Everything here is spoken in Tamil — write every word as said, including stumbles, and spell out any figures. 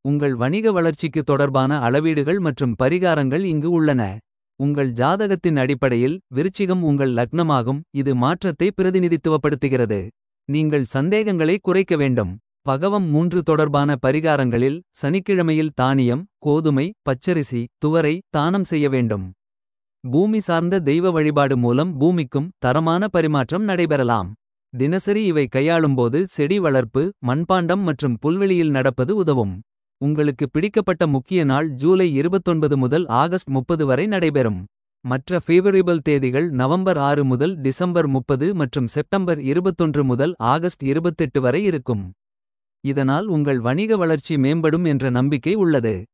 உங்கள் வணிக வளர்ச்சிக்கு தொடர்பான அளவீடுகள் மற்றும் பரிகாரங்கள் இங்கு உள்ளன. உங்கள் ஜாதகத்தின் அடிப்படையில் விருச்சிகம் உங்கள் லக்னமாகும். இது மாற்றத்தை பிரதிநிதித்துவப்படுத்துகிறது. நீங்கள் சந்தேகங்களை குறைக்க வேண்டும். பகவம் மூன்று தொடர்பான பரிகாரங்களில் சனிக்கிழமையில் தானியம், கோதுமை, பச்சரிசி, துவரை தானம் செய்ய வேண்டும். பூமி சார்ந்த தெய்வ வழிபாடு மூலம் பூமிக்கும் தரமான பரிமாற்றம் நடைபெறலாம். தினசரி இவை கையாளும்போது செடி வளர்ப்பு, மண்பாண்டம் மற்றும் புல்வெளியில் நடப்பது உதவும். உங்களுக்கு பிடிக்கப்பட்ட முக்கிய நாள் ஜூலை இருபத்தொன்பது முதல் ஆகஸ்ட் முப்பது வரை நடைபெறும். மற்ற ஃபேவரபிள் தேதிகள் நவம்பர் ஆறு முதல் டிசம்பர் முப்பது மற்றும் செப்டம்பர் இருபத்தொன்று முதல் ஆகஸ்ட் இருபத்தெட்டு வரை இருக்கும். இதனால் உங்கள் வணிக வளர்ச்சி மேம்படும் என்ற நம்பிக்கை உள்ளது.